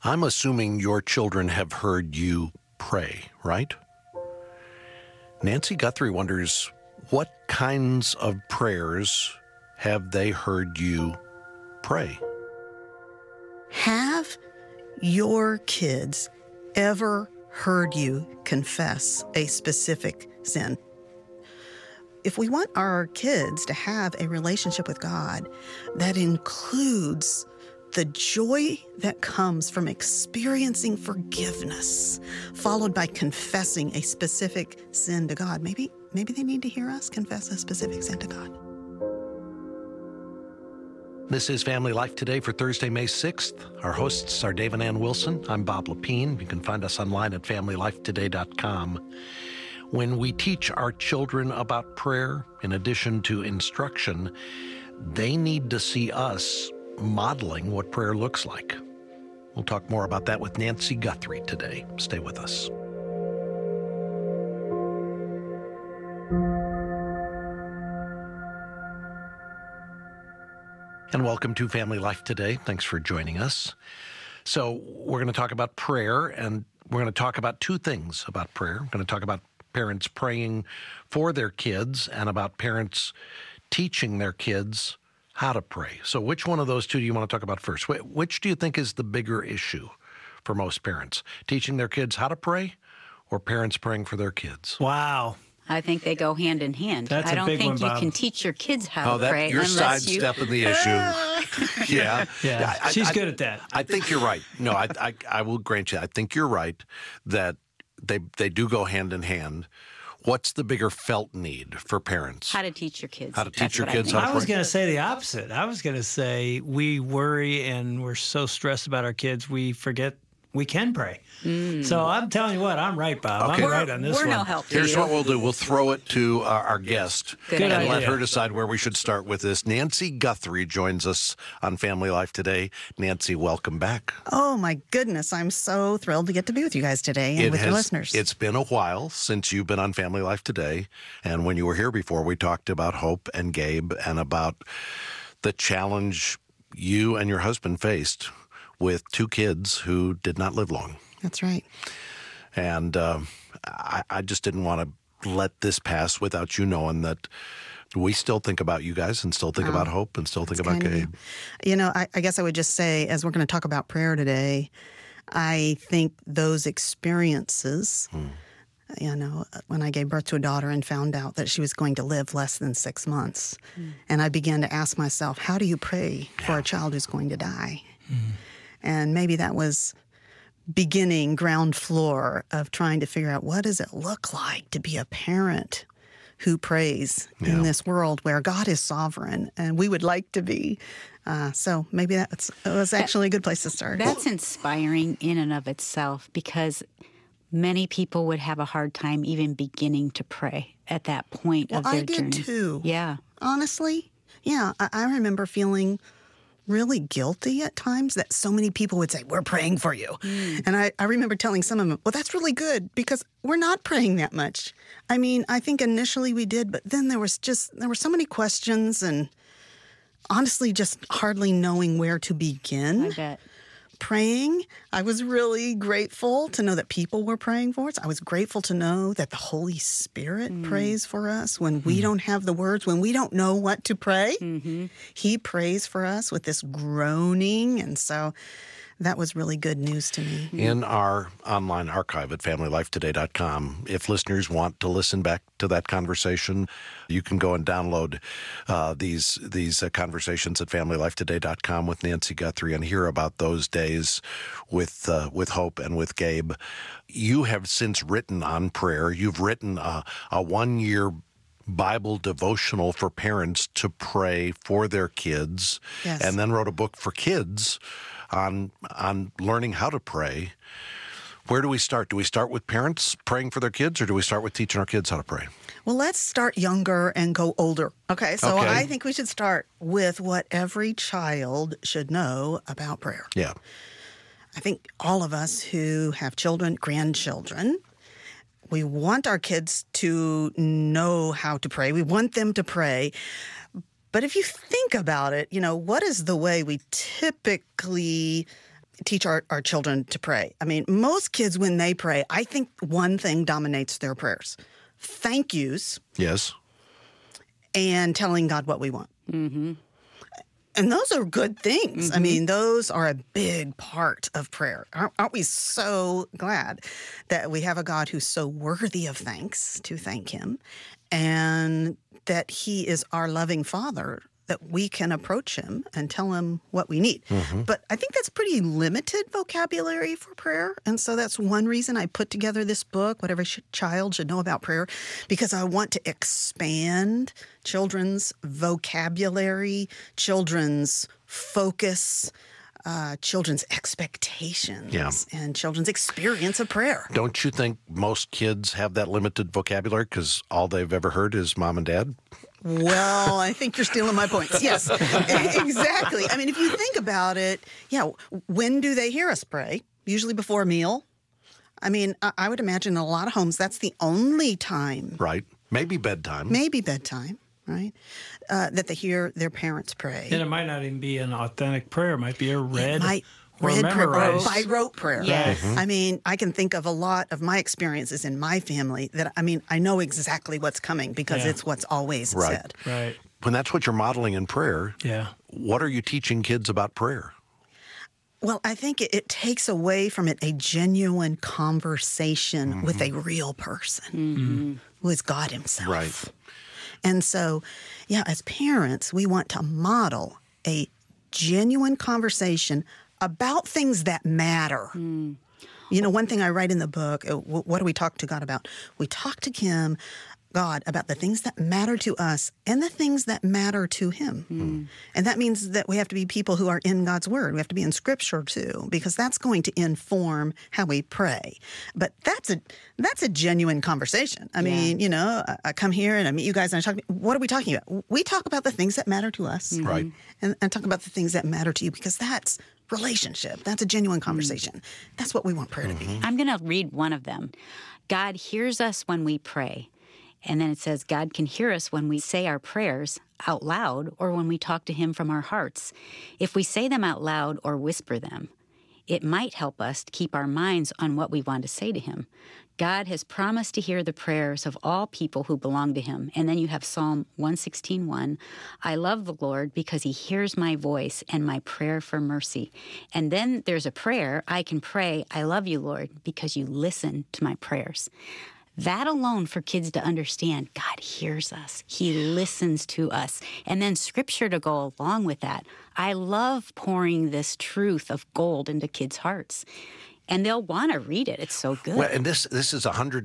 I'm assuming your children have heard you pray, right? Nancy Guthrie wonders, what kinds of prayers have they heard you pray? Have your kids ever heard you confess a specific sin? If we want our kids to have a relationship with God that includes the joy that comes from experiencing forgiveness, followed by confessing a specific sin to God, maybe they need to hear us confess a specific sin to God. This is Family Life Today for Thursday, May 6th. Our hosts are Dave and Ann Wilson. I'm Bob Lepine. You can find us online at FamilyLifeToday.com. When we teach our children about prayer, in addition to instruction, they need to see us modeling what prayer looks like. We'll talk more about that with Nancy Guthrie today. Stay with us. And welcome to Family Life Today. Thanks for joining us. So we're going to talk about prayer, and we're going to talk about two things about prayer. We're going to talk about parents praying for their kids and about parents teaching their kids how to pray. So which one of those two do you want to talk about first? Which do you think is the bigger issue for most parents? Teaching their kids how to pray or parents praying for their kids? Wow. I think they go hand in hand. That's I don't a big think one, you Bob. can teach your kids how to pray you're unless you... sidestepping the issue. Yeah. She's good at that. I think you're right. No, I will grant you. I think you're right that they do go hand in hand. What's the bigger felt need for parents? How to teach your kids. How to teach your kids how how to I was pray? going to say the opposite. I was going to say we worry and we're so stressed about our kids, we forget we can pray. So I'm telling you what, I'm right, Bob. Okay. I'm right on this We're one. no help to Here's you. what we'll do. We'll throw it to our guest Good and idea. let her decide where we should start with this. Nancy Guthrie joins us on Family Life Today. Nancy, welcome back. Oh, my goodness. I'm so thrilled to get to be with you guys today and with your listeners. It's been a while since you've been on Family Life Today. And when you were here before, we talked about Hope and Gabe and about the challenge you and your husband faced with two kids who did not live long. That's right. And I just didn't want to let this pass without you knowing that we still think about you guys and still think about Hope and still think about Gabe. You know, I guess I would just say, as we're going to talk about prayer today, I think those experiences, you know, when I gave birth to a daughter and found out that she was going to live less than 6 months, and I began to ask myself, how do you pray for a child who's going to die? And maybe that was beginning ground floor of trying to figure out, what does it look like to be a parent who prays in this world where God is sovereign and we would like to be. So maybe it was actually a good place to start. That's inspiring in and of itself, because many people would have a hard time even beginning to pray at that point of their journey. I did too. Yeah. Honestly, yeah. I remember feeling really guilty at times that so many people would say, we're praying for you. And I remember telling some of them, well, that's really good because we're not praying that much. I mean, I think initially we did, but then there were so many questions and honestly just hardly knowing where to begin. I bet. Praying. I was really grateful to know that people were praying for us. I was grateful to know that the Holy Spirit prays for us when we don't have the words, when we don't know what to pray. He prays for us with this groaning. And so that was really good news to me. In our online archive at FamilyLifeToday.com, if listeners want to listen back to that conversation, you can go and download these conversations at FamilyLifeToday.com with Nancy Guthrie and hear about those days with Hope and with Gabe. You have since written on prayer. You've written a 1-year Bible devotional for parents to pray for their kids, Yes. and then wrote a book for kids on learning how to pray. Where do we start? Do we start with parents praying for their kids, or do we start with teaching our kids how to pray? Well, let's start younger and go older. Okay, so Okay. I think we should start with what every child should know about prayer. Yeah. I think all of us who have children, grandchildren, we want our kids to know how to pray. We want them to pray. But if you think about it, you know, what is the way we typically teach our children to pray. I mean, most kids, when they pray, I think one thing dominates their prayers. Thank yous. Yes. And telling God what we want. Mm-hmm. And those are good things. I mean, those are a big part of prayer. Aren't we so glad that we have a God who's so worthy of thanks to thank him, and that he is our loving Father, that we can approach him and tell him what we need. But I think that's pretty limited vocabulary for prayer. And so that's one reason I put together this book, What Every Child Should Know About Prayer, because I want to expand children's vocabulary, children's focus, children's expectations, and children's experience of prayer. Don't you think most kids have that limited vocabulary because all they've ever heard is mom and dad? Well, I think you're stealing my points. Yes, exactly. I mean, if you think about it, when do they hear us pray? Usually before a meal. I mean, I would imagine in a lot of homes that's the only time. Right. Maybe bedtime. Right? That they hear their parents pray. And it might not even be an authentic prayer. It might be a read or prayer, memorized. by rote prayer. Yes. I mean, I can think of a lot of my experiences in my family that, I mean, I know exactly what's coming because it's what's always said. Right. When that's what you're modeling in prayer, what are you teaching kids about prayer? Well, I think it takes away from it a genuine conversation with a real person who is God himself. Right. And so, as parents, we want to model a genuine conversation about things that matter. You know, one thing I write in the book, what do we talk to God about? We talk to God about the things that matter to us and the things that matter to him. And that means that we have to be people who are in God's word. We have to be in scripture too, because that's going to inform how we pray. But that's a genuine conversation. I mean, you know, I come here and I meet you guys and I talk, what are we talking about? We talk about the things that matter to us. Right. And talk about the things that matter to you, because that's relationship. That's a genuine conversation. That's what we want prayer to be. I'm going to read one of them. God hears us when we pray. And then it says, God can hear us when we say our prayers out loud or when we talk to him from our hearts. If we say them out loud or whisper them, it might help us to keep our minds on what we want to say to him. God has promised to hear the prayers of all people who belong to him. And then you have Psalm 116:1. I love the Lord because he hears my voice and my prayer for mercy. And then there's a prayer I can pray, I love you, Lord, because you listen to my prayers. That alone for kids to understand, God hears us. He listens to us. And then scripture to go along with that. I love pouring this truth of gold into kids' hearts. And they'll want to read it. It's so good. Well, and this is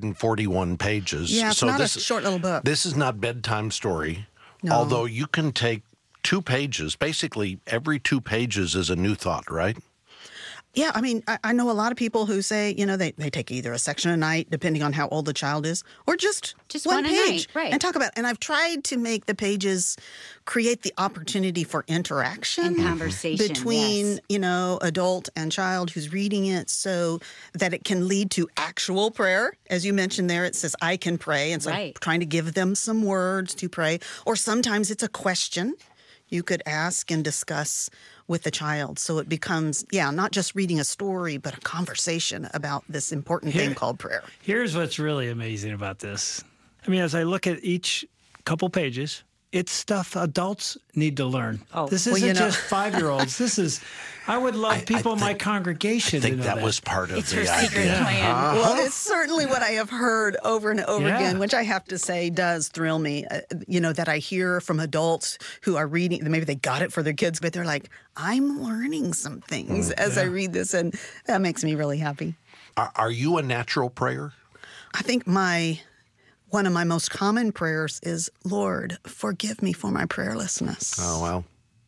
141 pages. Yeah, it's not a short little book. This is not bedtime story. No. Although you can take 2 pages. Basically, every 2 pages is a new thought, right? Yeah, I mean, I know a lot of people who say, you know, they take either a section a night, depending on how old the child is, or just one a page night, right. and talk about it. And I've tried to make the pages create the opportunity for interaction and conversation between, you know, adult and child who's reading it, so that it can lead to actual prayer. As you mentioned there, it says, I can pray. And so I'm trying to give them some words to pray. Or sometimes it's a question you could ask and discuss with the child. So it becomes, not just reading a story, but a conversation about this important thing called prayer. Here's what's really amazing about this. I mean, as I look at each couple pages, it's stuff adults need to learn. This isn't just 5-year-olds. This is, I would love people in my congregation to know that. I think that was part of it's the her idea. secret plan. Well, it's certainly what I have heard over and over again, which I have to say does thrill me. You know, that I hear from adults who are reading, maybe they got it for their kids, but they're like, I'm learning some things as I read this, and that makes me really happy. Are you a natural prayer? I think one of my most common prayers is, Lord, forgive me for my prayerlessness. Oh, well.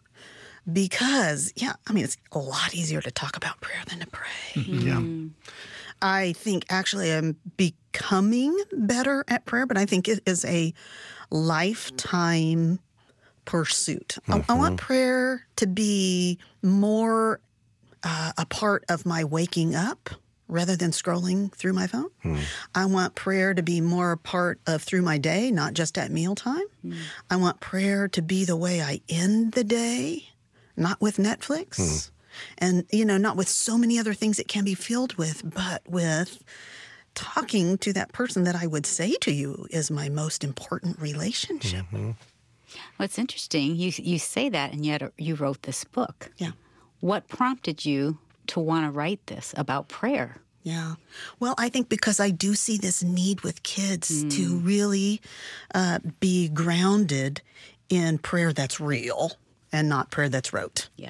Because, I mean, it's a lot easier to talk about prayer than to pray. Yeah. I think actually I'm becoming better at prayer, but I think it is a lifetime pursuit. I want prayer to be more a part of my waking up rather than scrolling through my phone. I want prayer to be more a part of through my day, not just at mealtime. I want prayer to be the way I end the day, not with Netflix. And, not with so many other things it can be filled with, but with talking to that person that I would say to you is my most important relationship. Well, it's interesting. You say that, and yet you wrote this book. Yeah. What prompted you to want to write this about prayer? Yeah. Well, I think because I do see this need with kids to really be grounded in prayer that's real and not prayer that's rote. Yeah.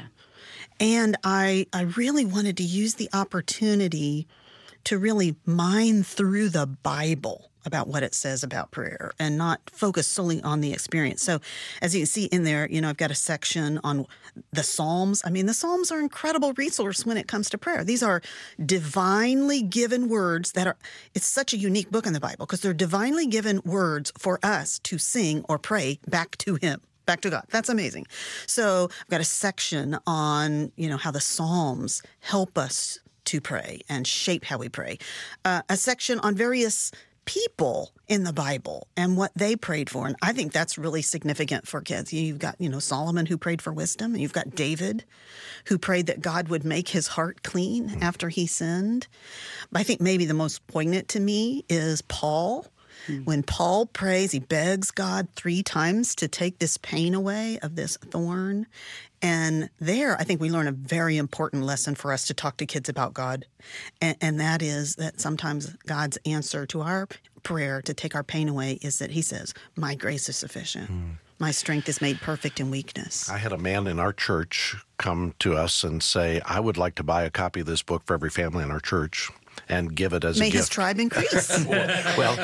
And I really wanted to use the opportunity to really mine through the Bible about what it says about prayer and not focus solely on the experience. So as you can see in there, I've got a section on the Psalms. I mean, the Psalms are an incredible resource when it comes to prayer. These are divinely given words it's such a unique book in the Bible because they're divinely given words for us to sing or pray back to Him. Back to God. That's amazing. So I've got a section on, how the Psalms help us to pray and shape how we pray. A section on various people in the Bible and what they prayed for. And I think that's really significant for kids. You've got, Solomon who prayed for wisdom, and you've got David who prayed that God would make his heart clean after he sinned. But I think maybe the most poignant to me is Paul. When Paul prays, he begs God 3 times to take this pain away of this thorn. And there, I think we learn a very important lesson for us to talk to kids about God. And that is that sometimes God's answer to our prayer to take our pain away is that he says, my grace is sufficient. My strength is made perfect in weakness. I had a man in our church come to us and say, I would like to buy a copy of this book for every family in our church and give it as a gift. May his tribe increase. Well,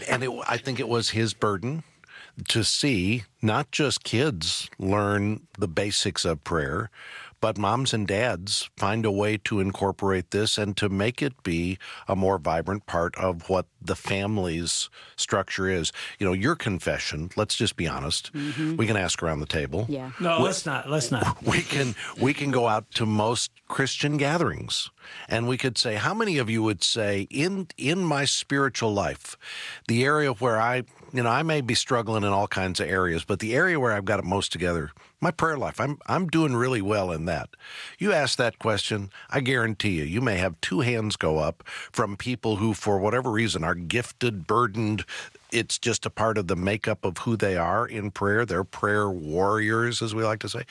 I think it was his burden to see not just kids learn the basics of prayer, but moms and dads find a way to incorporate this and to make it be a more vibrant part of what the family's structure is. Your confession, let's just be honest. We can ask around the table. Yeah. No, let's not. We can go out to most Christian gatherings and we could say, how many of you would say in my spiritual life, the area where I may be struggling in all kinds of areas, but the area where I've got it most together, my prayer life, I'm doing really well in that. You ask that question, I guarantee you may have 2 hands go up from people who, for whatever reason, are gifted, burdened. It's just a part of the makeup of who they are in prayer. They're prayer warriors, as we like to say.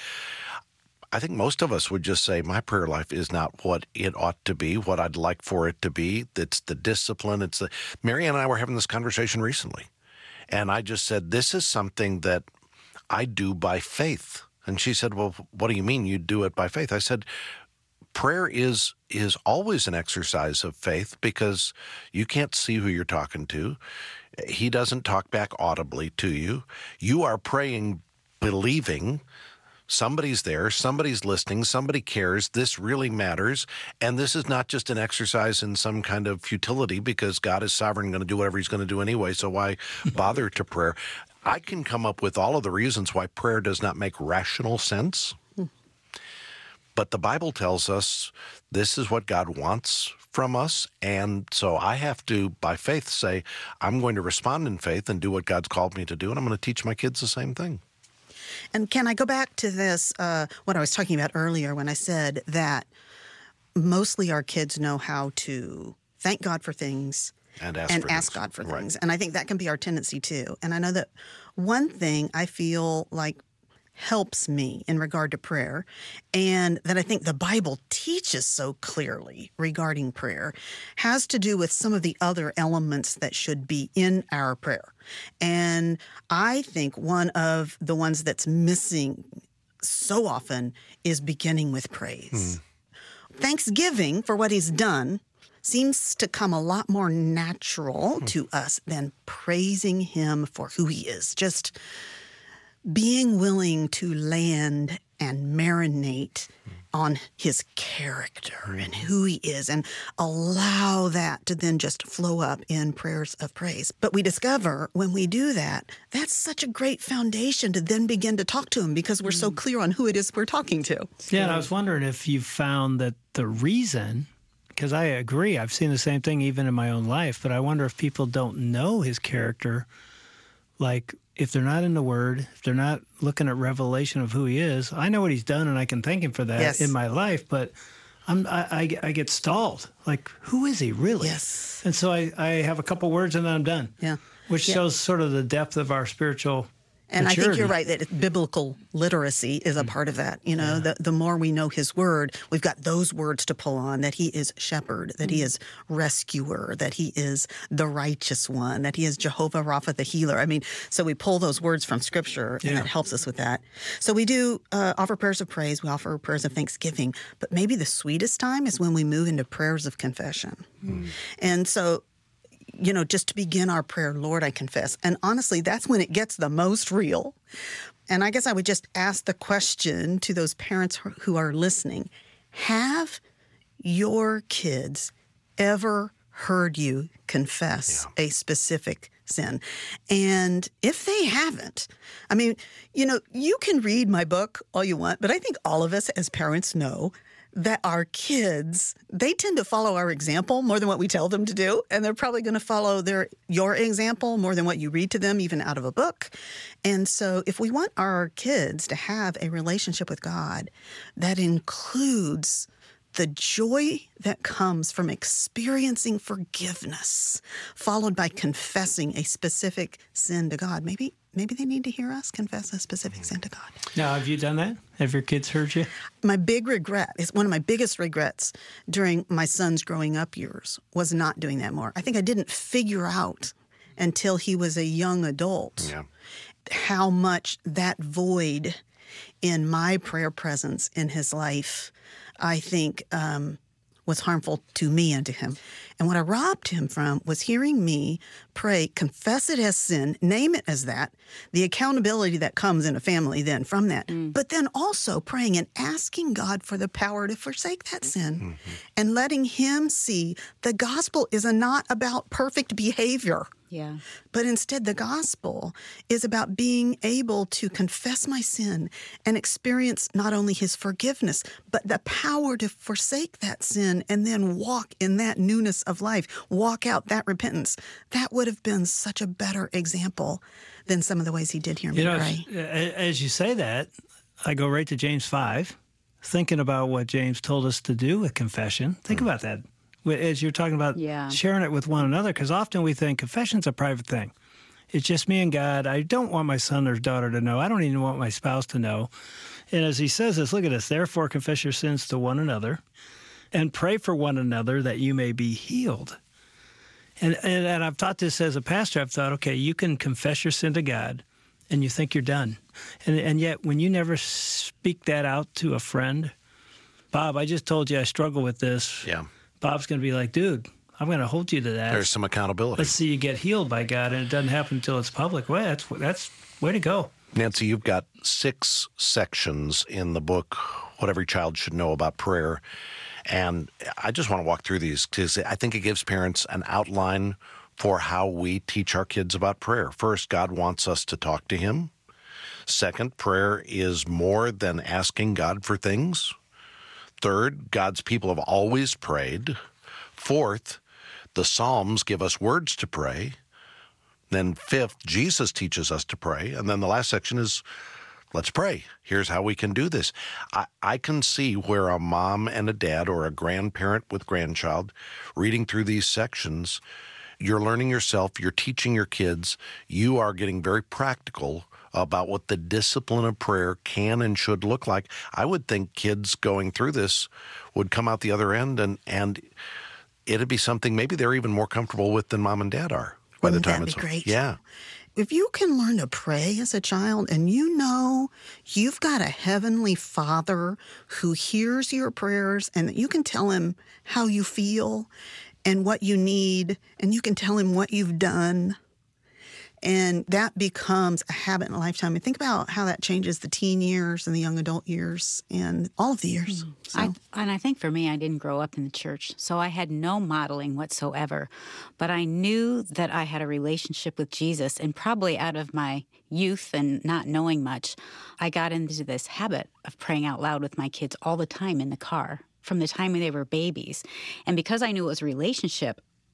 I think most of us would just say, my prayer life is not what it ought to be, what I'd like for it to be. It's the discipline. Marianne and I were having this conversation recently. And I just said, this is something that I do by faith. And she said, well, what do you mean you do it by faith? I said, prayer is always an exercise of faith because you can't see who you're talking to. He doesn't talk back audibly to you. You are praying, believing somebody's there, somebody's listening, somebody cares, this really matters, and this is not just an exercise in some kind of futility because God is sovereign and going to do whatever he's going to do anyway, so why bother to prayer? I can come up with all of the reasons why prayer does not make rational sense, but the Bible tells us this is what God wants from us, and so I have to, by faith, say, I'm going to respond in faith and do what God's called me to do, and I'm going to teach my kids the same thing. And can I go back to this, what I was talking about earlier when I said that mostly our kids know how to thank God for things and ask God for things. And I think that can be our tendency too. And I know that one thing I feel like helps me in regard to prayer, and that I think the Bible teaches so clearly regarding prayer, has to do with some of the other elements that should be in our prayer. And I think one of the ones that's missing so often is beginning with praise. Thanksgiving for what he's done seems to come a lot more natural to us than praising him for who he is. Just being willing to land and marinate on his character and who he is and allow that to then just flow up in prayers of praise. But we discover when we do that, that's such a great foundation to then begin to talk to him because we're so clear on who it is we're talking to. Yeah, and I was wondering if you found that the reason, because I agree, I've seen the same thing even in my own life, but I wonder if people don't know his character like if they're not in the Word, if they're not looking at revelation of who He is, I know what He's done and I can thank Him for that in my life, but I get stalled. Like, who is He really? Yes. And so I have a couple words and then I'm done. Yeah. Which shows sort of the depth of our spiritual and maturity. I think you're right that biblical literacy is a part of that. You know, the more we know His Word, we've got those words to pull on, that He is shepherd, that He is rescuer, that He is the righteous one, that He is Jehovah Rapha, the healer. I mean, so we pull those words from Scripture, and it helps us with that. So we do offer prayers of praise. We offer prayers of thanksgiving. But maybe the sweetest time is when we move into prayers of confession. And so, you know, just to begin our prayer, Lord, I confess. And honestly, that's when it gets the most real. And I guess I would just ask the question to those parents who are listening. Have your kids ever heard you confess a specific sin? And if they haven't, I mean, you know, you can read my book all you want, but I think all of us as parents know that our kids, they tend to follow our example more than what we tell them to do. And they're probably going to follow your example more than what you read to them, even out of a book. And so if we want our kids to have a relationship with God that includes the joy that comes from experiencing forgiveness, followed by confessing a specific sin to God, maybe they need to hear us confess a specific sin to God. Now, have you done that? Have your kids heard you? My big regret, is one of my biggest regrets during my son's growing up years, was not doing that more. I think I didn't figure out until he was a young adult how much that void in my prayer presence in his life, I think, was harmful to me and to him. And what I robbed him from was hearing me pray, confess it as sin, name it as that, the accountability that comes in a family then from that, but then also praying and asking God for the power to forsake that sin and letting Him see the gospel is not about perfect behavior. Yeah. But instead, the gospel is about being able to confess my sin and experience not only His forgiveness, but the power to forsake that sin and then walk in that newness of life, walk out that repentance. That would have been such a better example than some of the ways he did hear me pray. As you say that, I go right to James 5, thinking about what James told us to do with confession. Think about that. As you're talking about sharing it with one another, because often we think confession's a private thing. It's just me and God. I don't want my son or daughter to know. I don't even want my spouse to know. And as he says this, look at this, therefore confess your sins to one another and pray for one another that you may be healed. And I've taught this as a pastor. I've thought, okay, you can confess your sin to God and you think you're done. And yet when you never speak that out to a friend, Bob, I just told you I struggle with this. Yeah. Bob's going to be like, dude, I'm going to hold you to that. There's some accountability. Let's see you get healed by God, and it doesn't happen until it's public. Well, that's way to go. Nancy, you've got 6 sections in the book, What Every Child Should Know About Prayer. And I just want to walk through these because I think it gives parents an outline for how we teach our kids about prayer. First, God wants us to talk to Him. Second, prayer is more than asking God for things. Third, God's people have always prayed. Fourth, the Psalms give us words to pray. Then fifth, Jesus teaches us to pray. And then the last section is, let's pray. Here's how we can do this. I can see where a mom and a dad or a grandparent with grandchild reading through these sections, you're learning yourself, you're teaching your kids, you are getting very practical about what the discipline of prayer can and should look like. I would think kids going through this would come out the other end and it'd be something maybe they're even more comfortable with than mom and dad are by the time it's great? Yeah. If you can learn to pray as a child and you know you've got a heavenly Father who hears your prayers and that you can tell Him how you feel and what you need, and you can tell Him what you've done, and that becomes a habit in a lifetime. And think about how that changes the teen years and the young adult years and all of the years. And I think for me, I didn't grow up in the church, so I had no modeling whatsoever. But I knew that I had a relationship with Jesus, and probably out of my youth and not knowing much, I got into this habit of praying out loud with my kids all the time in the car from the time they were babies. And because I knew it was a relationship,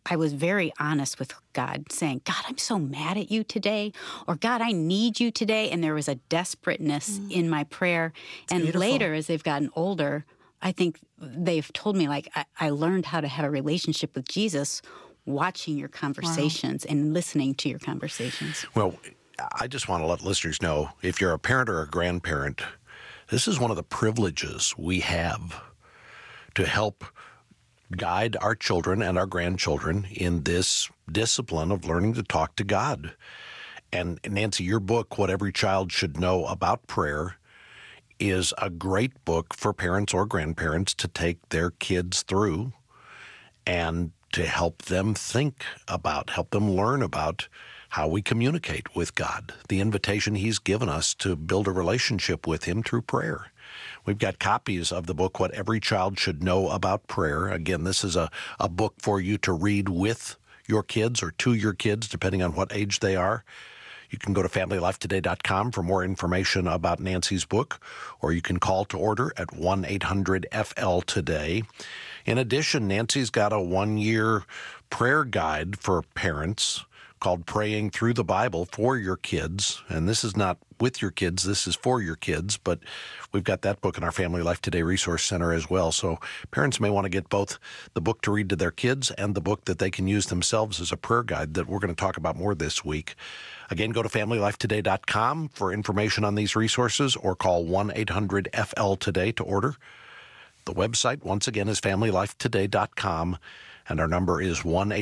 I was very honest with God, saying, God, I'm so mad at you today, or God, I need you today. And there was a desperateness in my prayer. And beautiful. Later, as they've gotten older, I think they've told me, like, I learned how to have a relationship with Jesus watching your conversations and listening to your conversations. Well, I just want to let listeners know, if you're a parent or a grandparent, this is one of the privileges we have to help guide our children and our grandchildren in this discipline of learning to talk to God. And Nancy, your book, What Every Child Should Know About Prayer, is a great book for parents or grandparents to take their kids through and to help them think about, help them learn about how we communicate with God, the invitation He's given us to build a relationship with Him through prayer. We've got copies of the book, What Every Child Should Know About Prayer. Again, this is a book for you to read with your kids or to your kids, depending on what age they are. You can go to FamilyLifeToday.com for more information about Nancy's book, or you can call to order at 1-800-FL-TODAY. In addition, Nancy's got a 1-year prayer guide for parents called Praying Through the Bible for Your Kids. And this is not with your kids, this is for your kids, but we've got that book in our Family Life Today Resource Center as well. So parents may want to get both the book to read to their kids and the book that they can use themselves as a prayer guide that we're going to talk about more this week. Again, go to FamilyLifeToday.com for information on these resources, or call 1-800-FL-TODAY to order. The website, once again, is FamilyLifeToday.com, and our number is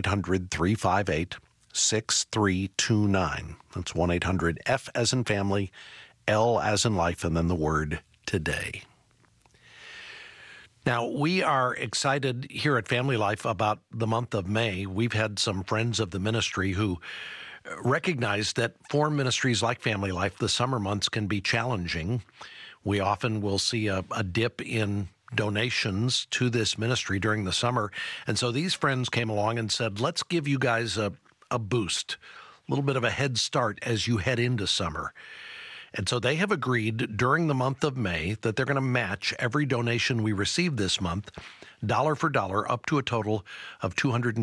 1-800-358-6329. That's 1-800-F as in family, L as in life, and then the word today. Now, we are excited here at Family Life about the month of May. We've had some friends of the ministry who recognize that for ministries like Family Life, the summer months can be challenging. We often will see a dip in donations to this ministry during the summer. And so these friends came along and said, let's give you guys a boost, a little bit of a head start as you head into summer. And so they have agreed during the month of May that they're going to match every donation we receive this month, dollar for dollar, up to a total of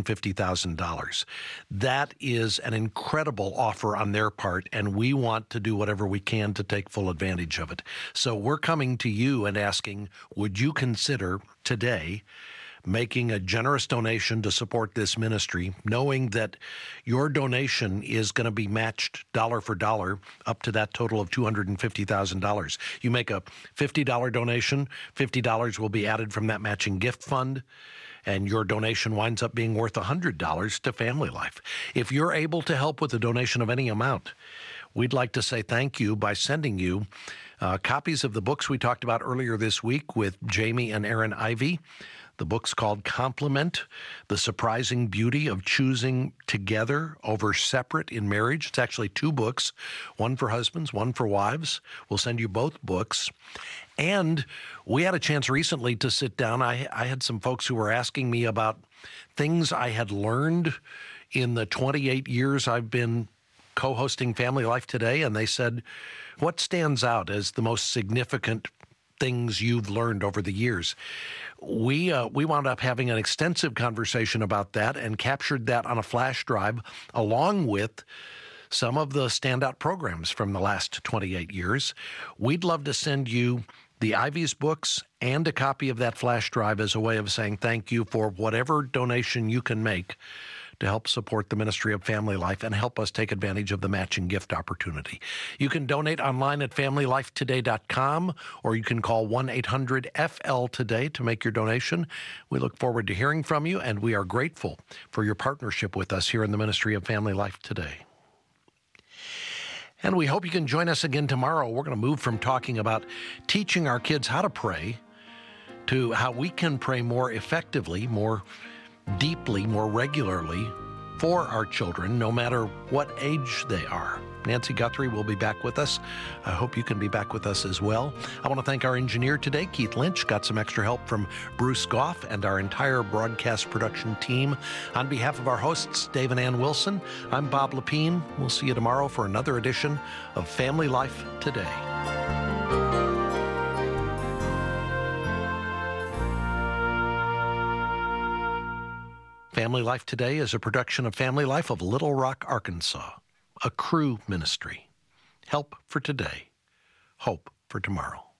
$250,000. That is an incredible offer on their part, and we want to do whatever we can to take full advantage of it. So we're coming to you and asking, would you consider today making a generous donation to support this ministry, knowing that your donation is going to be matched dollar for dollar up to that total of $250,000. You make a $50 donation, $50 will be added from that matching gift fund, and your donation winds up being worth $100 to Family Life. If you're able to help with a donation of any amount, we'd like to say thank you by sending you copies of the books we talked about earlier this week with Jamie and Aaron Ivey. The book's called Complement, The Surprising Beauty of Choosing Together Over Separate in Marriage. It's actually 2 books, one for husbands, one for wives. We'll send you both books. And we had a chance recently to sit down. I had some folks who were asking me about things I had learned in the 28 years I've been co-hosting Family Life Today, and they said, what stands out as the most significant things you've learned over the years? We wound up having an extensive conversation about that and captured that on a flash drive, along with some of the standout programs from the last 28 years. We'd love to send you the Ivy's books and a copy of that flash drive as a way of saying thank you for whatever donation you can make to help support the ministry of Family Life and help us take advantage of the matching gift opportunity. You can donate online at FamilyLifeToday.com, or you can call 1-800-FL-TODAY to make your donation. We look forward to hearing from you, and we are grateful for your partnership with us here in the ministry of Family Life Today. And we hope you can join us again tomorrow. We're going to move from talking about teaching our kids how to pray to how we can pray more effectively, more deeply, more regularly for our children, no matter what age they are. Nancy Guthrie will be back with us. I hope you can be back with us as well. I want to thank our engineer today, Keith Lynch. Got some extra help from Bruce Goff and our entire broadcast production team. On behalf of our hosts, Dave and Ann Wilson, I'm Bob Lepine. We'll see you tomorrow for another edition of Family Life Today. Family Family Life Today is a production of Family Life of Little Rock, Arkansas, a Cru ministry. Help for today, hope for tomorrow.